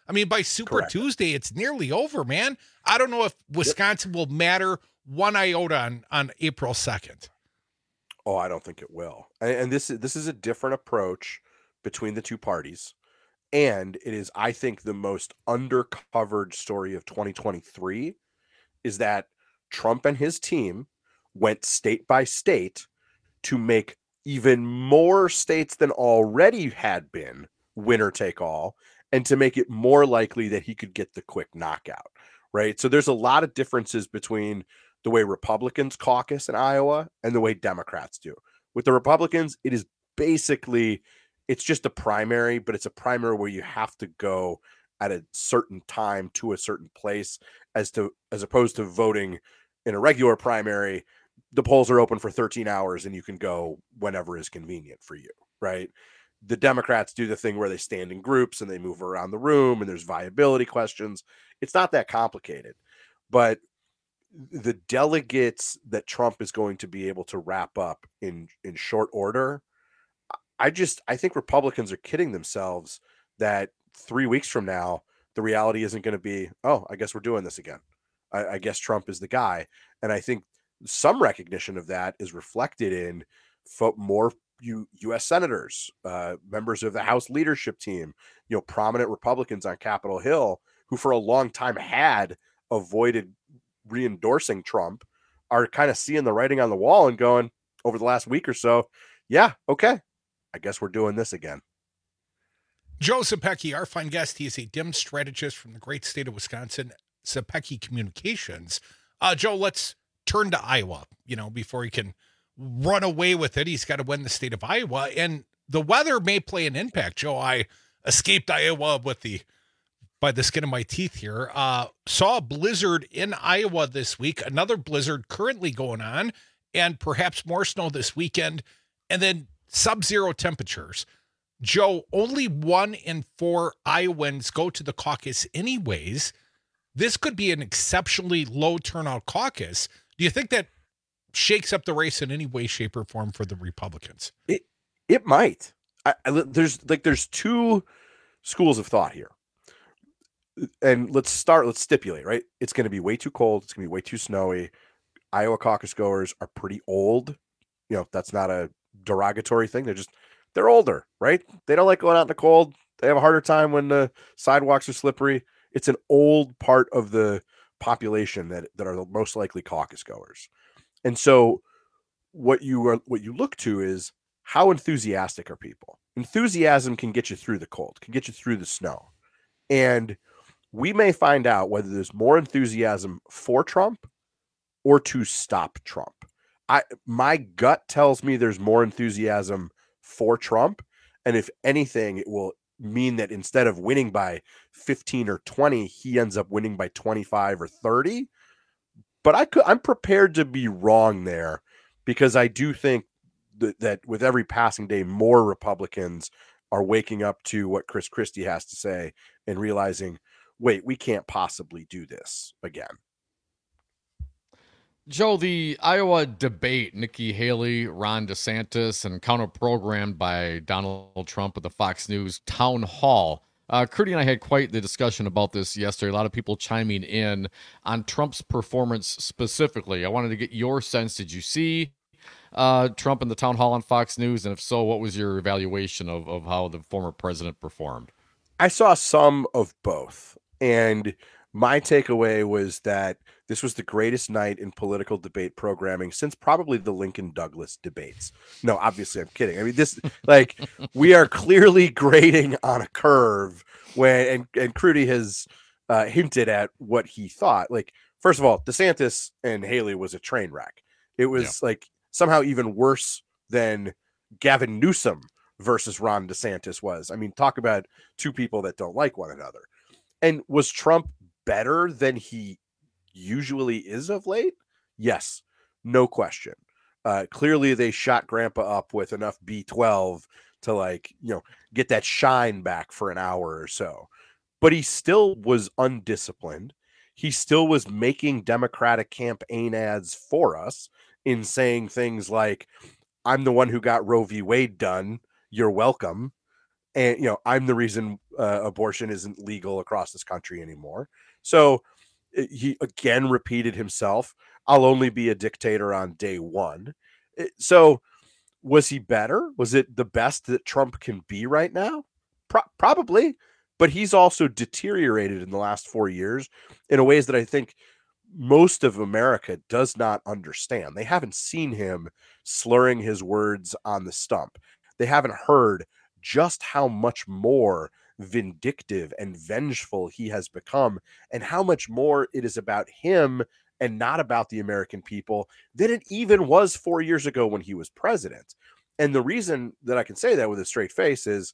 I mean, by Super Correct. Tuesday, it's nearly over, man. I don't know if Wisconsin yep. will matter one iota on, on April second. Oh, I don't think it will. And, and this, this is a different approach between the two parties. And it is, I think, the most undercovered story of twenty twenty-three is that Trump and his team went state by state to make even more states than already had been winner take all, and to make it more likely that he could get the quick knockout, right? So there's a lot of differences between the way Republicans caucus in Iowa and the way Democrats do. With the Republicans, it is basically, it's just a primary, but it's a primary where you have to go at a certain time to a certain place, as to as opposed to voting in a regular primary. The polls are open for thirteen hours and you can go whenever is convenient for you, right? The Democrats do the thing where they stand in groups and they move around the room and there's viability questions. It's not that complicated, but the delegates that Trump is going to be able to wrap up in, in short order, I just, I think Republicans are kidding themselves that three weeks from now, the reality isn't going to be, oh, I guess we're doing this again. I, I guess Trump is the guy. And I think some recognition of that is reflected in fo- more U, U.S. senators, uh, members of the House leadership team, you know, prominent Republicans on Capitol Hill, who for a long time had avoided re-endorsing Trump, are kind of seeing the writing on the wall and going, over the last week or so, yeah, okay, I guess we're doing this again. Joe Zepecki, our fine guest, he is a D I M strategist from the great state of Wisconsin, Zepecki Communications. Uh, Joe, let's turn to Iowa, you know, before he can run away with it. He's got to win the state of Iowa, and the weather may play an impact. Joe, I escaped Iowa with the by the skin of my teeth here. Uh, saw a blizzard in Iowa this week, another blizzard currently going on, and perhaps more snow this weekend, and then sub-zero temperatures. Joe, only one in four Iowans go to the caucus anyways. This could be an exceptionally low turnout caucus. Do you think that shakes up the race in any way, shape, or form for the Republicans? It it might. I, I, there's like there's two schools of thought here, and let's start. Let's stipulate, right? It's going to be way too cold. It's going to be way too snowy. Iowa caucus goers are pretty old. You know, that's not a derogatory thing. They're just they're older, right? They don't like going out in the cold. They have a harder time when the sidewalks are slippery. It's an old part of the population that that are the most likely caucus goers. And so what you are, what you look to is how enthusiastic are people? Enthusiasm can get you through the cold, can get you through the snow. And we may find out whether there's more enthusiasm for Trump or to stop Trump. I, my gut tells me there's more enthusiasm for Trump. And if anything, it will mean that instead of winning by fifteen or twenty, he ends up winning by twenty-five or thirty. But I could, I'm prepared to be wrong there, because I do think that, that with every passing day, more Republicans are waking up to what Chris Christie has to say and realizing, wait, we can't possibly do this again. Joe, the Iowa debate, Nikki Haley, Ron DeSantis, and counter-programmed by Donald Trump at the Fox News town hall. Uh, Crudy and I had quite the discussion about this yesterday. A lot of people chiming in on Trump's performance specifically. I wanted to get your sense. Did you see uh, Trump in the town hall on Fox News? And if so, what was your evaluation of, of how the former president performed? I saw some of both. And my takeaway was that this was the greatest night in political debate programming since probably the Lincoln Douglas debates. No, obviously I'm kidding. I mean, this, like, we are clearly grading on a curve when, and, and Crudy has uh, hinted at what he thought. Like, first of all, DeSantis and Haley was a train wreck. It was yeah. like somehow even worse than Gavin Newsom versus Ron DeSantis was. I mean, talk about two people that don't like one another. And was Trump better than he usually is of late? Yes, no question. Uh, clearly they shot Grandpa up with enough B twelve to, like, you know, get that shine back for an hour or so. But he still was undisciplined. He still was making Democratic campaign ads for us in saying things like, I'm the one who got Roe v. Wade done. You're welcome. And, you know, I'm the reason uh, abortion isn't legal across this country anymore. So he again repeated himself. I'll only be a dictator on day one. So was he better? Was it the best that Trump can be right now? Pro- probably. But he's also deteriorated in the last four years in ways that I think most of America does not understand. They haven't seen him slurring his words on the stump. They haven't heard just how much more vindictive and vengeful he has become, and how much more it is about him and not about the American people than it even was four years ago when he was president. And the reason that I can say that with a straight face is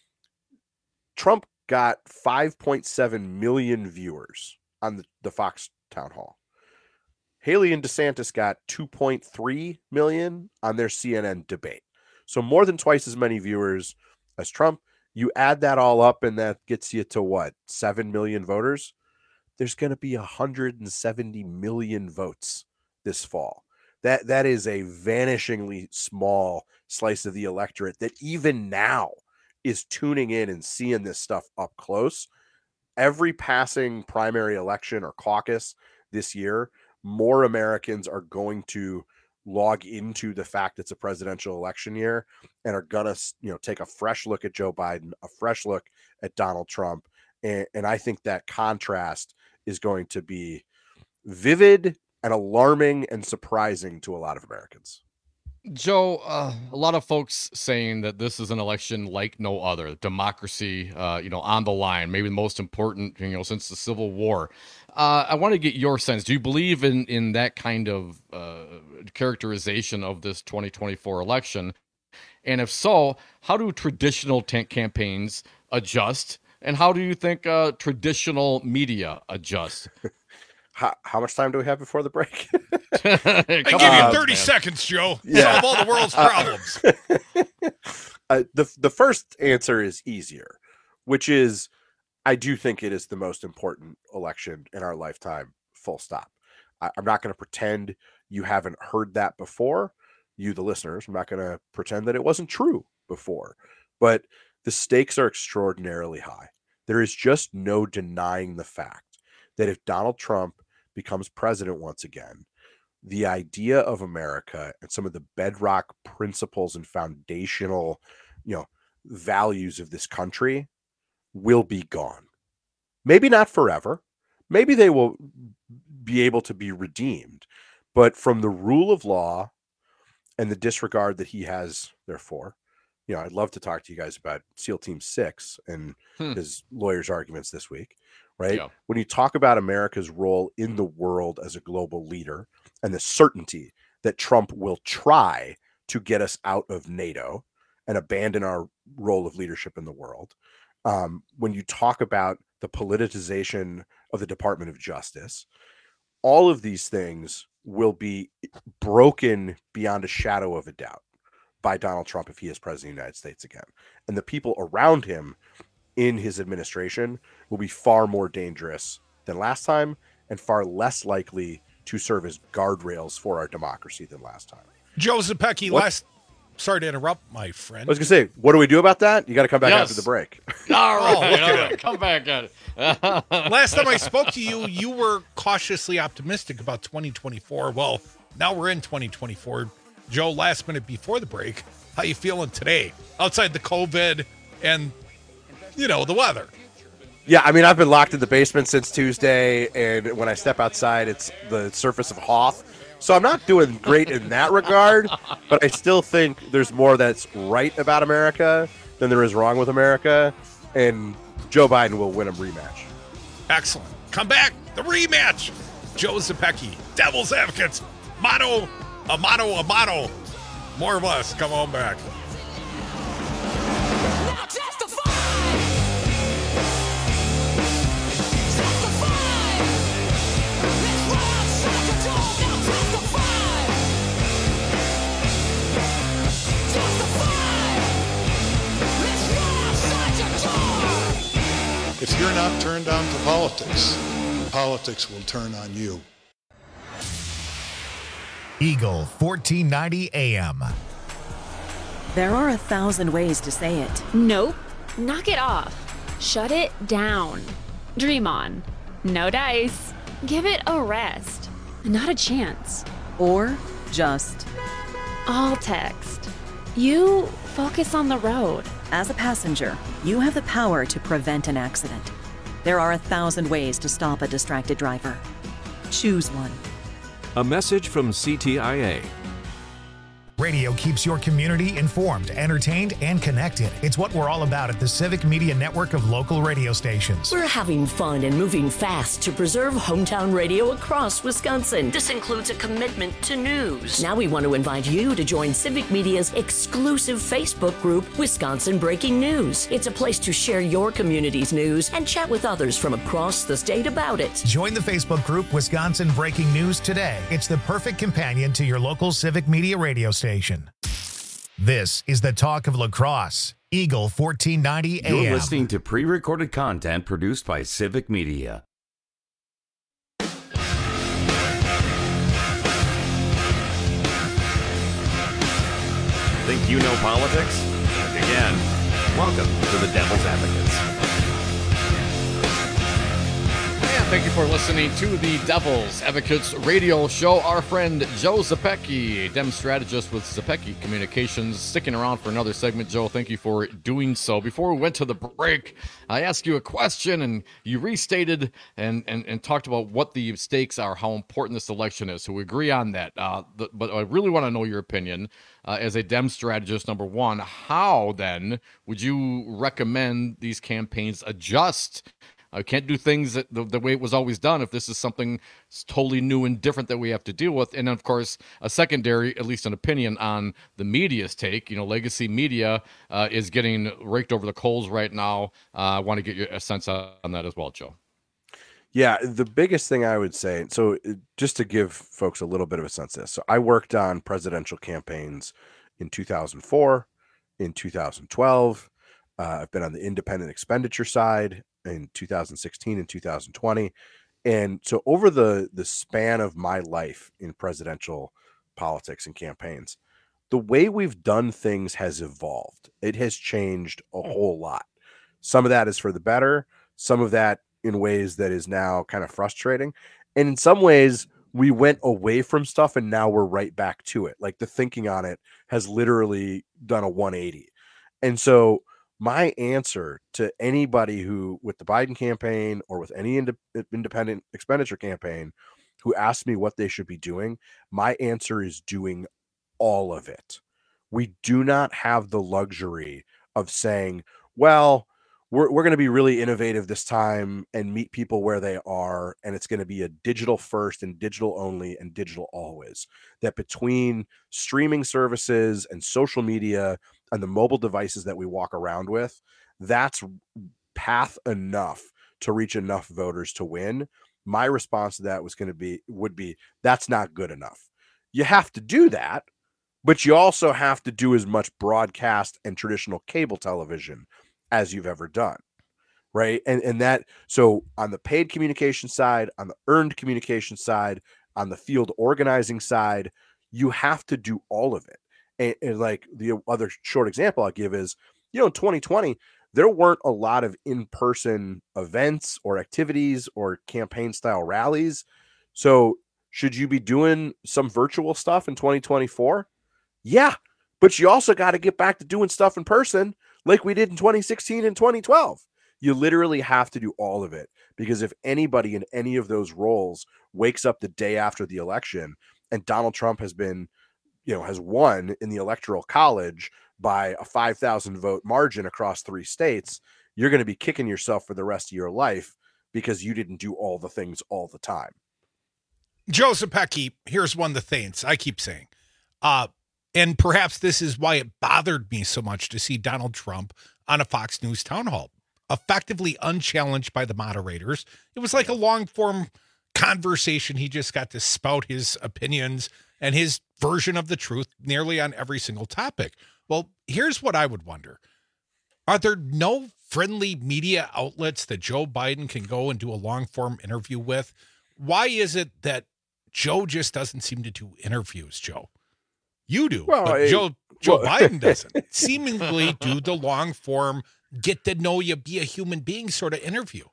Trump got five point seven million viewers on the, the Fox town hall. Haley and DeSantis got two point three million on their C N N debate. So more than twice as many viewers as Trump. You add that all up and that gets you to what? seven million voters. There's going to be one hundred seventy million votes this fall. That that is a vanishingly small slice of the electorate that even now is tuning in and seeing this stuff up close. Every passing primary election or caucus this year, more Americans are going to log into the fact it's a presidential election year and are gonna, you know, take a fresh look at Joe Biden, a fresh look at Donald Trump. And, and I think that contrast is going to be vivid and alarming and surprising to a lot of Americans. Joe, uh, a lot of folks saying that this is an election like no other, democracy, uh, you know, on the line, maybe the most important, you know, since the Civil War. Uh, I want to get your sense. Do you believe in, in that kind of uh, characterization of this twenty twenty-four election? And if so, how do traditional t- campaigns adjust? And how do you think uh, traditional media adjust? How, how much time do we have before the break? I give you on, thirty man. seconds, Joe. Yeah. Solve all the world's problems. uh, the, the first answer is easier, which is I do think it is the most important election in our lifetime, full stop. I, I'm not going to pretend you haven't heard that before. You, the listeners, I'm not going to pretend that it wasn't true before. But the stakes are extraordinarily high. There is just no denying the fact that if Donald Trump becomes president once again, the idea of America and some of the bedrock principles and foundational, you know, values of this country will be gone. Maybe not forever. Maybe they will be able to be redeemed. But from the rule of law and the disregard that he has, therefore, you know, I'd love to talk to you guys about SEAL Team Six and hmm. his lawyers' arguments this week, right? Yeah. When you talk about America's role in the world as a global leader and the certainty that Trump will try to get us out of NATO and abandon our role of leadership in the world, um, when you talk about the politicization of the Department of Justice, all of these things will be broken beyond a shadow of a doubt by Donald Trump if he is president of the United States again. And the people around him in his administration will be far more dangerous than last time and far less likely to serve as guardrails for our democracy than last time. Joe Zepecki, last... Sorry to interrupt, my friend. I was going to say, what do we do about that? You got to come back yes. after the break. All right, oh, look all at right. him. Come back at it. Last time I spoke to you, you were cautiously optimistic about twenty twenty-four. Well, now we're in twenty twenty-four. Joe, last minute before the break, how you feeling today? Outside the COVID and, you know, the weather. Yeah, I mean, I've been locked in the basement since Tuesday, and when I step outside, it's the surface of Hoth. So I'm not doing great in that regard, but I still think there's more that's right about America than there is wrong with America, and Joe Biden will win a rematch. Excellent. Come back. The rematch. Joe Zepecki, Devil's Advocates. Motto, a motto, a motto. More of us. Come on back. If you're not turned on to politics, politics will turn on you. Eagle fourteen ninety A M. There are a thousand ways to say it. Nope. Knock it off. Shut it down. Dream on. No dice. Give it a rest. Not a chance. Or just all text. You focus on the road. As a passenger, you have the power to prevent an accident. There are a thousand ways to stop a distracted driver. Choose one. A message from C T I A. Radio keeps your community informed, entertained, and connected. It's what we're all about at the Civic Media Network of local radio stations. We're having fun and moving fast to preserve hometown radio across Wisconsin. This includes a commitment to news. Now we want to invite you to join Civic Media's exclusive Facebook group, Wisconsin Breaking News. It's a place to share your community's news and chat with others from across the state about it. Join the Facebook group Wisconsin Breaking News today. It's the perfect companion to your local Civic Media radio station. This is the Talk of La Crosse, Eagle fourteen ninety A M. You're listening to pre-recorded content produced by Civic Media. Think you know politics? Again, welcome to the Devil's Advocates. Thank you for listening to the Devil's Advocates radio show. Our friend Joe Zepecki, a Dem strategist with Zepecki Communications, sticking around for another segment. Joe, thank you for doing so. Before we went to the break, I asked you a question, and you restated and, and, and talked about what the stakes are, how important this election is. So we agree on that. Uh, the, but I really want to know your opinion. Uh, as a Dem strategist, number one, how then would you recommend these campaigns adjust? I can't do things that the, the way it was always done if this is something totally new and different that we have to deal with. And then, of course, a secondary, at least an opinion on the media's take. You know, legacy media uh, is getting raked over the coals right now. Uh, I want to get your a sense on that as well, Joe. Yeah, the biggest thing I would say, so just to give folks a little bit of a sense of this. So I worked on presidential campaigns in two thousand four, in two thousand twelve. Uh, I've been on the independent expenditure side in two thousand sixteen and two thousand twenty. And so over the, the span of my life in presidential politics and campaigns, the way we've done things has evolved. It has changed a whole lot. Some of that is for the better, some of that in ways that is now kind of frustrating. And in some ways, we went away from stuff and now we're right back to it. Like the thinking on it has literally done a one eighty. And so my answer to anybody who, with the Biden campaign or with any ind- independent expenditure campaign, who asks me what they should be doing, my answer is doing all of it. We do not have the luxury of saying, well, we're, we're going to be really innovative this time and meet people where they are. And it's going to be a digital first and digital only and digital always. That between streaming services and social media and the mobile devices that we walk around with, that's path enough to reach enough voters to win. My response to that was going to be, would be, that's not good enough. You have to do that, but you also have to do as much broadcast and traditional cable television as you've ever done. Right. And, and that, so on the paid communication side, on the earned communication side, on the field organizing side, you have to do all of it. And, and like the other short example I'll give is, you know, in twenty twenty, there weren't a lot of in-person events or activities or campaign style rallies. So should you be doing some virtual stuff in twenty twenty-four? Yeah, but you also got to get back to doing stuff in person like we did in twenty sixteen and twenty twelve. You literally have to do all of it, because if anybody in any of those roles wakes up the day after the election and Donald Trump has been, you know, has won in the Electoral College by a five thousand vote margin across three states, you're going to be kicking yourself for the rest of your life because you didn't do all the things all the time. Joe Zepecki, here's one of the things I keep saying. Uh, and perhaps this is why it bothered me so much to see Donald Trump on a Fox News town hall, effectively unchallenged by the moderators. It was like a long form conversation. He just got to spout his opinions and his version of the truth nearly on every single topic. Well, here's what I would wonder. Are there no friendly media outlets that Joe Biden can go and do a long form interview with? Why is it that Joe just doesn't seem to do interviews, Joe? You do, well, but I, Joe Joe well, Biden doesn't seemingly do the long form get to know you, be a human being sort of interview.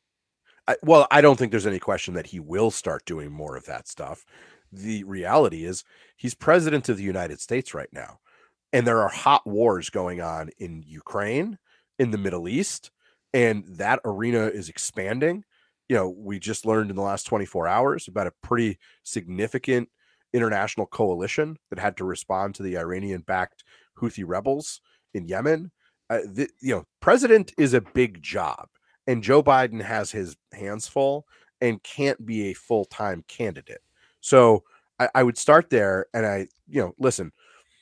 I, well, I don't think there's any question that he will start doing more of that stuff. The reality is he's president of the United States right now, and there are hot wars going on in Ukraine, in the Middle East, and that arena is expanding. You know, we just learned in the last twenty-four hours about a pretty significant international coalition that had to respond to the Iranian-backed Houthi rebels in Yemen. Uh, the, you know, president is a big job, and Joe Biden has his hands full and can't be a full-time candidate. So I, I would start there. And I, you know, listen,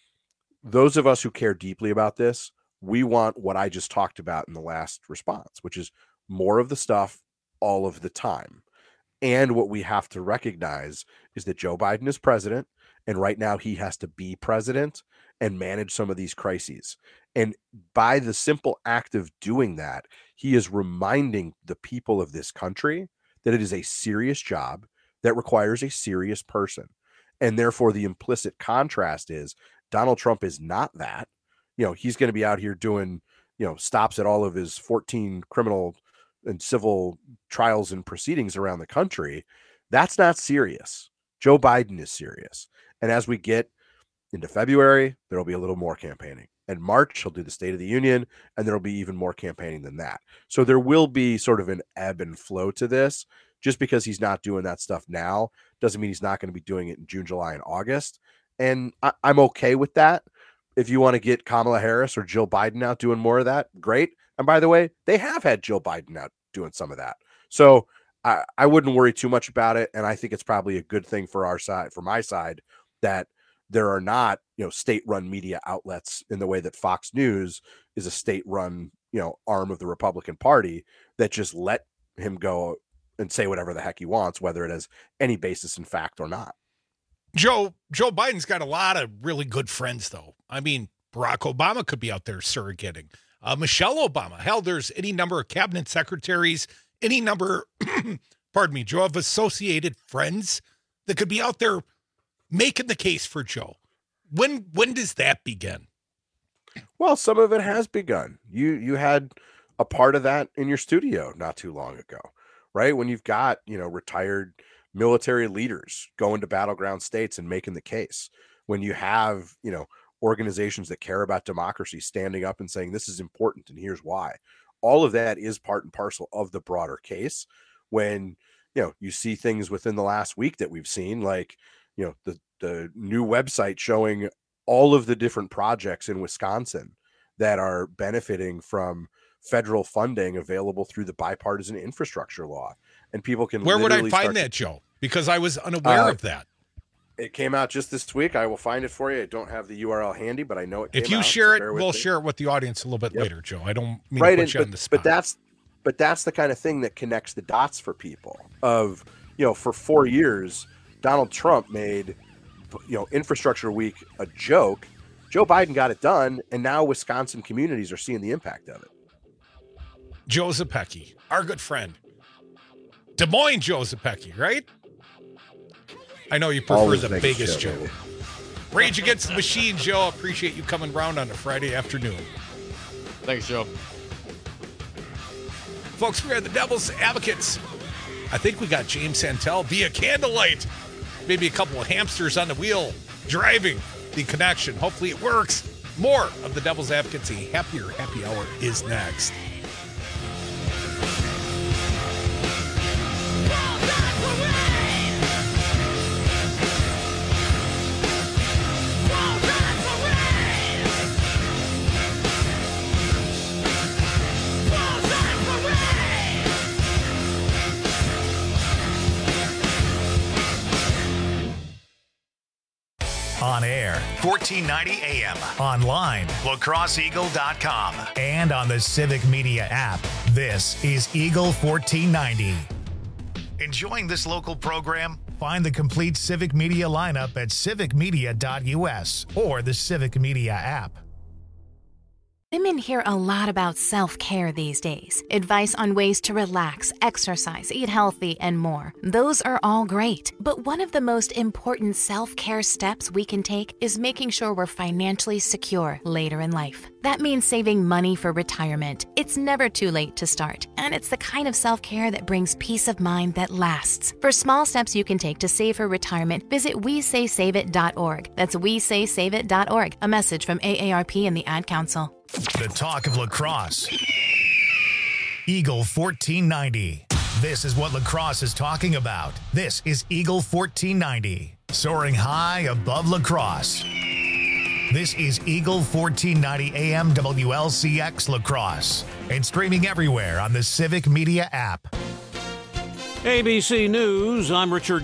those of us who care deeply about this, we want what I just talked about in the last response, which is more of the stuff all of the time. And what we have to recognize is that Joe Biden is president, and right now he has to be president and manage some of these crises. And by the simple act of doing that, he is reminding the people of this country that it is a serious job that requires a serious person. And therefore, the implicit contrast is Donald Trump is not that. You know, he's going to be out here doing, you know, stops at all of his fourteen criminal and civil trials and proceedings around the country. That's not serious. Joe Biden is serious. And as we get into February, there'll be a little more campaigning. In March, he'll do the State of the Union, and there'll be even more campaigning than that. So there will be sort of an ebb and flow to this. Just because he's not doing that stuff now doesn't mean he's not going to be doing it in June, July, and August. And I, I'm okay with that. If you want to get Kamala Harris or Jill Biden out doing more of that, great. And by the way, they have had Jill Biden out doing some of that. So I, I wouldn't worry too much about it. And I think it's probably a good thing for our side, for my side, that there are not, you know, state-run media outlets in the way that Fox News is a state-run, you know, arm of the Republican Party that just let him go and say whatever the heck he wants, whether it has any basis in fact or not. Joe, Joe Biden's got a lot of really good friends, though. I mean, Barack Obama could be out there surrogating. Uh, Michelle Obama. Hell, there's any number of cabinet secretaries, any number, pardon me, Joe, of associated friends that could be out there making the case for Joe. When when does that begin? Well, some of it has begun. You you had a part of that in your studio not too long ago, right? When you've got, you know, retired military leaders going to battleground states and making the case. When you have, you know, organizations that care about democracy standing up and saying this is important and here's why. All of that is part and parcel of the broader case. When, you know, you see things within the last week that we've seen, like, you know, the, the new website showing all of the different projects in Wisconsin that are benefiting from federal funding available through the bipartisan infrastructure law. And people can, where would I find that, Joe? Because I was unaware uh, of that. It came out just this week. I will find it for you. I don't have the U R L handy, but I know it came If you out, share so it, we'll me. share it with the audience a little bit yep. later, Joe. I don't mean right, to put and, you but, on the spot. But that's, but that's the kind of thing that connects the dots for people of, you know, for four years, Donald Trump made, you know, Infrastructure Week a joke. Joe Biden got it done, and now Wisconsin communities are seeing the impact of it. Joe Zepecki, our good friend. Des Moines Joe Zepecki, right? I know you prefer Always the biggest Joe. Joe. Rage Against the Machine, Joe. Appreciate you coming round on a Friday afternoon. Thanks, Joe. Folks, we are the Devil's Advocates. I think we got James Santel via candlelight. Maybe a couple of hamsters on the wheel driving the connection. Hopefully it works. More of the Devil's Advocates. A happier happy hour is next. On air, fourteen ninety A M. Online, la crosse eagle dot com. And on the Civic Media app. This is Eagle fourteen ninety. Enjoying this local program? Find the complete Civic Media lineup at civic media dot U S or the Civic Media app. Women hear a lot about self-care these days. Advice on ways to relax, exercise, eat healthy, and more. Those are all great. But one of the most important self-care steps we can take is making sure we're financially secure later in life. That means saving money for retirement. It's never too late to start. And it's the kind of self-care that brings peace of mind that lasts. For small steps you can take to save for retirement, visit we say save it dot org. That's we say save it dot org. A message from A A R P and the Ad Council. The talk of lacrosse. Eagle fourteen ninety. This is what lacrosse is talking about. This is Eagle fourteen ninety, soaring high above lacrosse. This is Eagle fourteen ninety A M W L C X Lacrosse and streaming everywhere on the Civic Media app. A B C News, I'm Richard